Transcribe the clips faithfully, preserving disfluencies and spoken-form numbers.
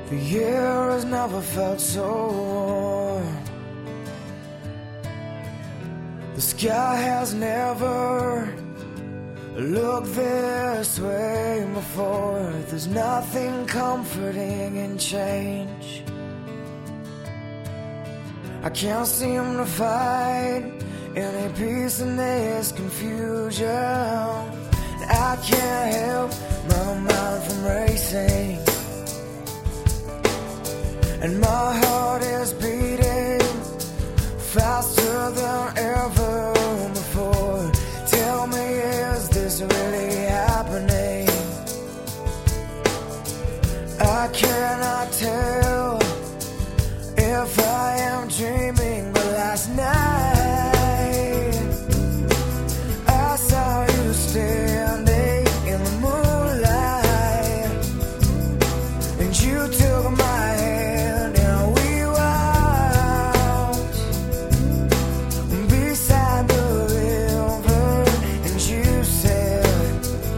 The air has never felt so warm. The sky has never looked this way before. There's nothing comforting in change. I can't seem to find any peace in this confusion. I can't help my mind from racing, and my heart is beating faster than ever before. Tell me, is this really happening? I cannot tell if I am dreaming, but last night I saw you standing in the moonlight, and you took my hand and we walked beside the river, and you said,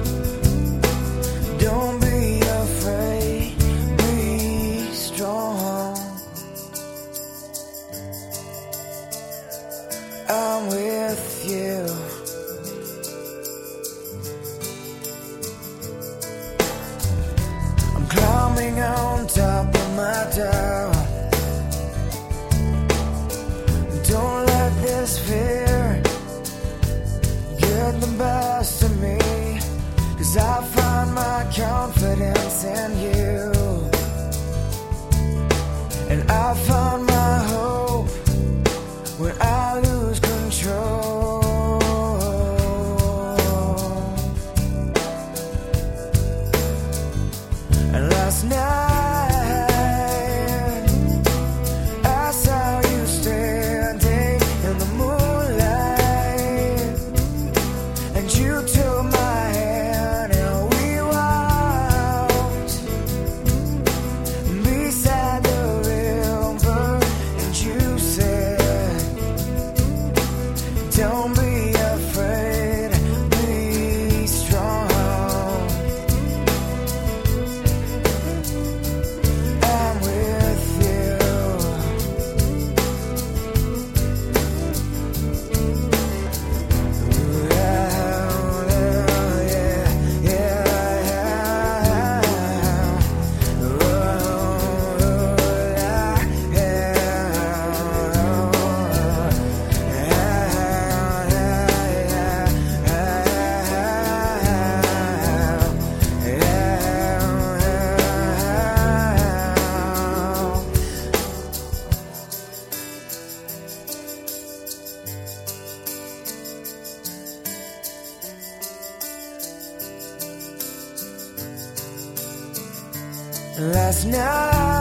don't be afraid, be strong. I'm with you. I'm climbing on top of my tower. Don't let this fear get the best of me, 'cause I find my confidence in you, and I find my hope when I lose control. And last night I saw you standing in the moonlight, and you took my hand and we walked beside the river, and you said, don't be afraid, be strong. I'm with you. Yeah, yeah, last night